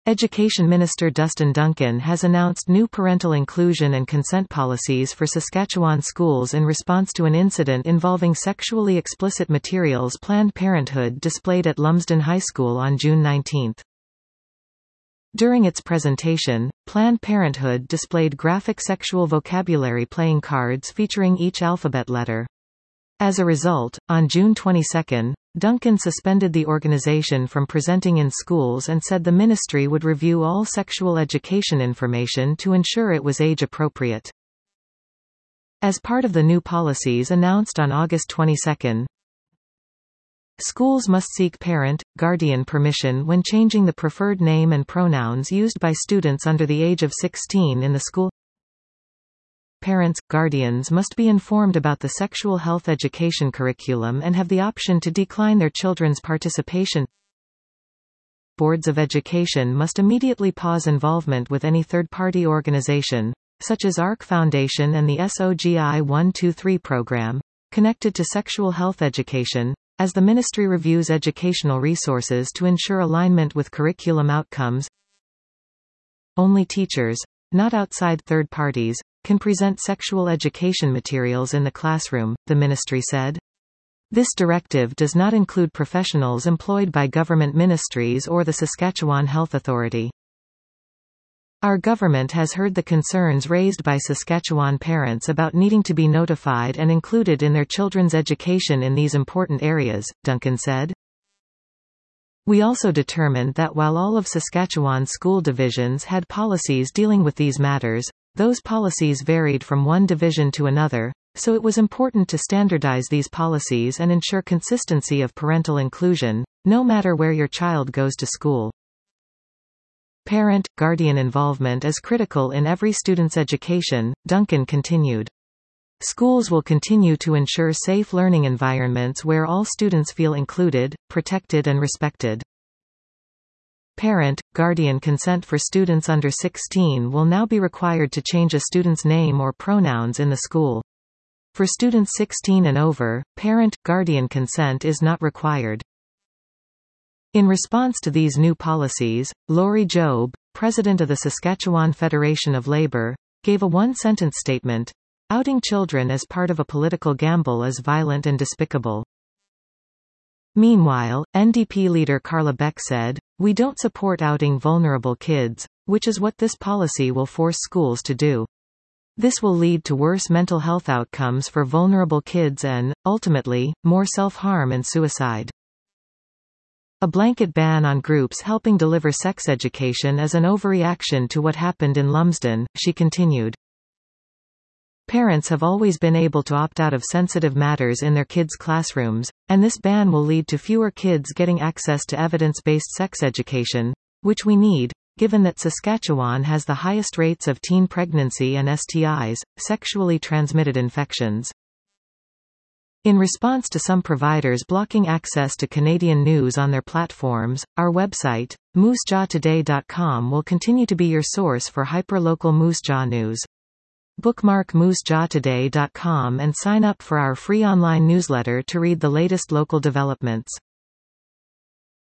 Education Minister Dustin Duncan has announced new parental inclusion and consent policies for Saskatchewan schools in response to an incident involving sexually explicit materials Planned Parenthood displayed at Lumsden High School on June 19. During its presentation, Planned Parenthood displayed graphic sexual vocabulary playing cards featuring each alphabet letter. As a result, on June 22, Duncan suspended the organization from presenting in schools and said the ministry would review all sexual education information to ensure it was age-appropriate. As part of the new policies announced on August 22, schools must seek parent, guardian permission when changing the preferred name and pronouns used by students under the age of 16 in the school. Parents, guardians must be informed about the sexual health education curriculum and have the option to decline their children's participation. Boards of education must immediately pause involvement with any third-party organization, such as ARC Foundation and the SOGI 123 program, connected to sexual health education, as the ministry reviews educational resources to ensure alignment with curriculum outcomes. Only teachers, not outside third parties, can present sexual education materials in the classroom, the ministry said. This directive does not include professionals employed by government ministries or the Saskatchewan Health Authority. Our government has heard the concerns raised by Saskatchewan parents about needing to be notified and included in their children's education in these important areas, Duncan said. We also determined that while all of Saskatchewan's school divisions had policies dealing with these matters, those policies varied from one division to another, so it was important to standardize these policies and ensure consistency of parental inclusion, no matter where your child goes to school. Parent-guardian involvement is critical in every student's education, Duncan continued. Schools will continue to ensure safe learning environments where all students feel included, protected and respected. Parent-guardian consent for students under 16 will now be required to change a student's name or pronouns in the school. For students 16 and over, parent-guardian consent is not required. In response to these new policies, Laurie Jobe, president of the Saskatchewan Federation of Labour, gave a one-sentence statement, outing children as part of a political gamble is violent and despicable. Meanwhile, NDP leader Carla Beck said, "We don't support outing vulnerable kids, which is what this policy will force schools to do. This will lead to worse mental health outcomes for vulnerable kids and, ultimately, more self-harm and suicide. A blanket ban on groups helping deliver sex education is an overreaction to what happened in Lumsden," she continued. Parents have always been able to opt out of sensitive matters in their kids' classrooms, and this ban will lead to fewer kids getting access to evidence-based sex education, which we need, given that Saskatchewan has the highest rates of teen pregnancy and STIs, sexually transmitted infections. In response to some providers blocking access to Canadian news on their platforms, our website, moosejawtoday.com will continue to be your source for hyperlocal Moose Jaw news. Bookmark moosejawtoday.com and sign up for our free online newsletter to read the latest local developments.